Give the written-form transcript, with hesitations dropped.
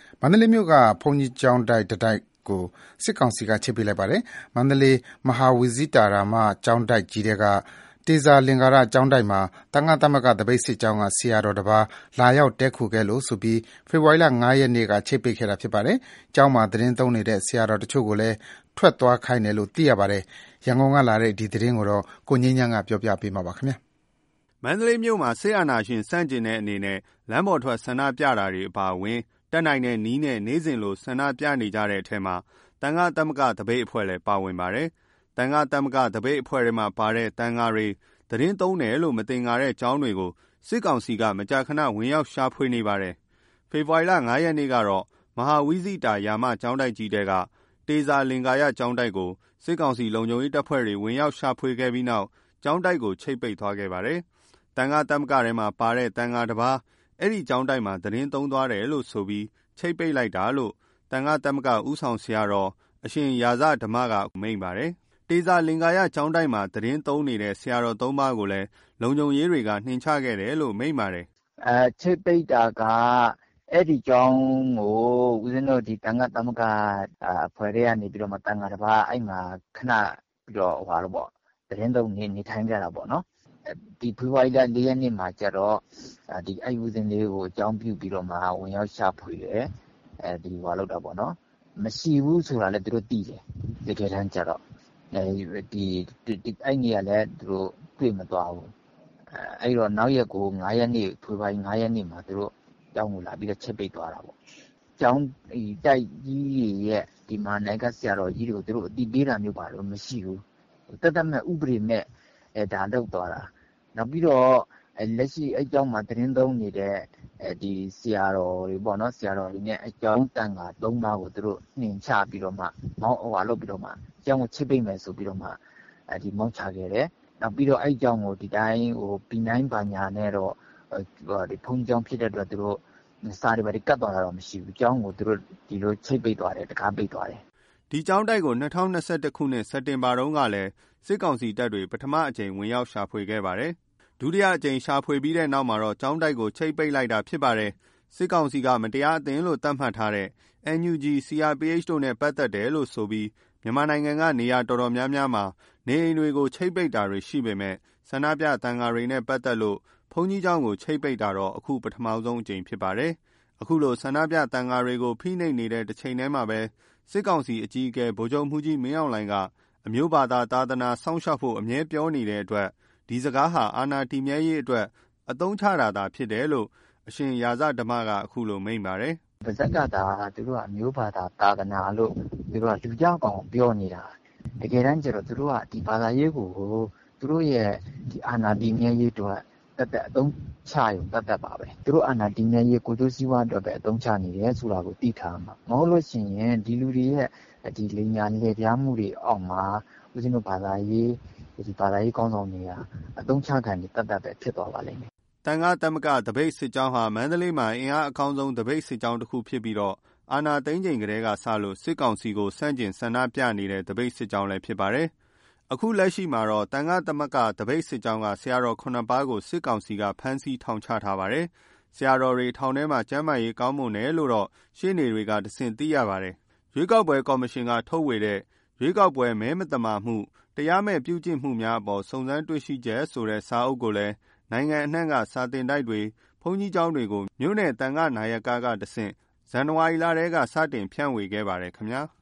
မန္တလေးမြို့ကဘုန်းကြီးကျောင်းတိုက်တတိုက်ကိုစစ်ကောင်စီကချိတ်ပိတ်လိုက်ပါတယ်။မန္တလေးမဟာဝိဇိတာရမကျောင်းတိုက်ကြီးထဲကတေဇာလင်္ကာရကျောင်းတိုက်မှာသံဃသမဂ္ဂသပိတ်စစ်ကြောင်းကဆရာတော်တစ်ပါးလာရောက်တည်းခိုခဲ့လို့ဆိုပြီးဖေဖော်ဝါရီလ ၅ ရက်နေ့ကချိတ်ပိတ်ခဲ့တာဖြစ်ပါတယ်။ကျောင်းမှာသတင်းသုံးနေတဲ့ဆရာတော်တချို့ကိုလည်းထွက်သွားခိုင်းတယ်လို့သိရပါတယ်။ရန်ကုန်ကလာတဲ့ဒီသတင်းကိုကိုငြိမ်းချမ်းကပြောပြပေးမှာပါခင်ဗျာ။မန္တလေးမြို့မှာစစ်အာဏာရှင်ဆန့်ကျင်တဲ့အနေနဲ့လမ်းပေါ်ထွက်ဆန္ဒပြတာတွေအပါအဝင်တက်နိုင်တဲ့နီးနဲ့နေ့စဉ်လိုဆန္ဒပြနေကြတဲ့အထက်မှာသံဃသမဂ္ဂသပိတ်အဖွဲ့လည်းပါဝင်ပါတယ်။သံဃသမဂ္ဂသပိတ်အဖွဲ့တွေမှာပါတဲ့သံဃာတွေသတင်းသုံးတယ်လို့မတင်ကြတဲ့ကျောင်းတွေကိုစစ်ကောင်စီကမကြာခဏဝင်ရောက်ရှာဖွေနေပါတယ်။ဖေဖော်ဝါရီလ ၅ ရက်နေ့ကတော့မဟာဝိဇိတာယာမကျောင်းတိုက်ကြီးတဲကတေဇာလင်္ကာရကျောင်းတိုက်ကိုစစ်ကောင်စီလုံခြုံရေးတပ်ဖွဲ့တွေဝင်ရောက်ရှာဖွေခဲ့ပြီးနောက်ကျောင်းတိုက်ကိုချိတ်ပိတ်သွားခဲ့ပါတယ်။သံဃသမဂ္ဂထဲမှာပါတဲ့သံဃာတစ်ပါးအဲ့ဒီကျောင်းတိုက်မှာသတင်းသုံးသွားတယ်လို့ဆိုပြီးချိတ်ပိတ်လိုက်တာလို့သံဃသမဂ္ဂဦးဆောင်ဆရာတော်အရှင်ရာဇဓမ္မကမိန့်ပါတယ်။တေဇာလင်္ကာရကျောင်းတိုက်မှာသတင်းသုံးနေတဲ့ဆရာတော်၃ပါးကိုလည်းလုံခြုံရေးတွေကနှင်ချခဲ့တယ်လို့မိန့်ပါတယ်။ချိတ်ပိတ်တာကအဲ့ဒီကျောင်းကိုဦးဇင်းတို့ဒီသံဃသမဂ္ဂအဖွဲ့တွေကနေပြီးတော့မှသံဃာတစ်ပါးအဲ့မှာခဏပြီးတော့သတင်းသုံးနေထိုင်ကြတာပေါ့နော်။ဒီဖေဖော်ဝါရီလ ၄ ရက်နေ့မှာကျတော့ဒီအဲ့ဦးဇင်းလေးကိုအကြောင်းပြုပြီးတော့မှဝင်ရောက်ရှာဖွေတယ်။လုပ်တာပေါ့နော်။မရှိဘူးဆိုတာလည်းသူတို့သိတယ်။တကယ်တမ်းကျတော့အဲ့နေရာလည်းသူတို့တွေ့မသွားဘူး။အဲ့တော့နောက်ရက်ကို5 ရက်နေ့ဖေဖော်ဝါရီ 5 ရက်နေ့မှာသူတို့ကျောင်းကိုလာပြီးတော့ချက်ပိတ်သွားတာပေါ့။ကျောင်းတိုက်ကြီးရဲ့ဒီမှာနိုင်ကဆရာတော်ကြီးတွေကိုသူတို့အတိပေးတာမျိုးပါလို့မရှိဘူး။တတ်မဲ့ဥပဒေမဲ့ဒါလောက်သွားတာ။နောက်ပြီးတော့လက်ရှိအဲ့ကျောင်းမှာသတင်းသုံးနေတဲ့ဒီဆရာတော်တွေပေါ့နော်ဆရာတော်တွေနဲ့အကျောင်းတန်ခါ3ပါးကိုသူတို့နှင်ချပြီးတော့မှလုပ်ပြီးတော့မှကျောင်းကိုချိတ်ပိတ်မယ်ဆိုပြီးတော့မှမောင်းချခဲ့တယ်။နောက်ပြီးတော့အဲ့ကျောင်းကိုဒီတိုင်းP9 ဘာညာနဲ့တော့ဒီဖုန်းကျောင်းဖြစ်တဲ့အတွက်သူတို့စာတွေကတ်သွားတာတော့မရှိဘူး။ကျောင်းကိုသူတို့ဒီလိုချိတ်ပိတ်သွားတယ်တကားပိတ်သွားတယ်။ဒီကျောင်းတိုက်ကို2021ခုနှစ်စက်တင်ဘာတုန်းကလည်းစစ်ကောင်စီတပ်တွေပထမအကြိမ်ဝင်ရောက်ရှာဖွေခဲ့ပါတယ်။ဒုတိယအကြိမ်ရှာဖွေပြီးတဲ့နောက်မှာတော့ကျောင်းတိုက်ကိုချိတ်ပိတ်လိုက်တာဖြစ်ပါတယ်။စစ်ကောင်စီကမတရားအသင်းလို့သတ်မှတ်ထားတဲ့ NUG CRPH တို့နဲ့ပတ်သက်တယ်လို့ဆိုပြီးမြန်မာနိုင်ငံကနေရာတော်တော်များများမှာနေအိမ်တွေကိုချိတ်ပိတ်တာတွေရှိပေမဲ့ဆန္ဒပြသံဃာတွေနဲ့ပတ်သက်လို့ဘုန်းကြီးကျောင်းကိုချိတ်ပိတ်တာတော့အခုပထမဆုံးအကြိမ်ဖြစ်ပါတယ်။အခုလိုဆန္ဒပြသံဃာတွေကိုဖိနှိပ်နေတဲ့တစ်ချိန်တည်းမှာပဲစစ်ကောင်စီအကြီးအကဲဗိုလ်ချုပ်မှူးကြီးမင်းအောင်လှိုင်ကအမျိုးဘာသာသာသနာစောင့်ရှောက်ဖို့အမြဲပြောနေတဲ့အတွက်ဒီစကားဟာအာဏာတည်မြဲရေးအတွက်အသုံးချတာသာဖြစ်တယ်လို့အရှင်ရာဇဓမ္မကအခုလိုမိန့်ပါတယ်။ပါဇက်ကသာသူတို့ကအမျိုးဘာသာသာသနာလို့သူတို့ကလူကြောက်အောင်ပြောနေတာ။တကယ်တမ်းကျတော့သူတို့ကဒီဘာသာရေးကိုသူတို့ရဲ့ဒီအာဏာတည်မြဲရေးအတွက်တက်အသုံးချရုံတက်ပါပဲ။သူတို့အာဏာတည်မြဲရေးကိုကျိုးစည်းဝါးအတွက်ပဲအသုံးချနေတယ်ဆိုတာကိုသိထားမှာ။မဟုတ်လို့ရှိရင်ဒီလူတွေရဲ့ဒီလိညာလေပြားမှုတွေအောက်မှာဦးဇင်းတို့ဘာသာရေးကောင်းဆောင်တွေကအသုံးချခံနေတက်ပဲဖြစ်သွားပါလိမ့်မယ်။တန်ခါသမဂ္ဂသပိတ်စစ်ကြောင်းဟာမန္တလေးမှာအင်အားအကောင်းဆုံးသပိတ်စစ်ကြောင်းတစ်ခုဖြစ်ပြီးတော့အာဏာသိမ်းချိန်ကတည်းကစလို့စစ်ကောင်စီကိုဆန့်ကျင်ဆန္ဒပြနေတဲ့သပိတ်စစ်ကြောင်းလည်းဖြစ်ပါတယ်။အခုလက်ရှိမှာတော့တန်ခါသမဂ္ဂသပိတ်စစ်ကြောင်းကဆရာတော်9ပါးကိုစစ်ကောင်စီကဖမ်းဆီးထောင်ချထားပါတယ်။ဆရာတော်တွေထောင်ထဲမှာကျမ်းမာရေးကောင်းမွန်တယ်လို့တော့ရှင်းနေတွေကတဆင့်သိရပါတယ်။ရွေးကောက်ပွဲကော်မရှင်ကထုတ်ဝေတဲ့ရွေးကောက်ပွဲမဲမတမာမှုတရားမဲ့ပြုကျင့်မှုများအပေါ်စုံစမ်းတွေ့ရှိချက်ဆိုတဲ့စာအုပ်ကိုလည်းနိုင်ငံအနှံ့ကစာတင်တိုက်တွေဘုန်းကြီးကျောင်းတွေကိုမြို့နယ်တန်ခါနာယကတဆင့်ဇန်နဝါရီလထဲကစတင်ဖြန့်ဝေခဲ့ပါတယ်ခင်ဗျာ။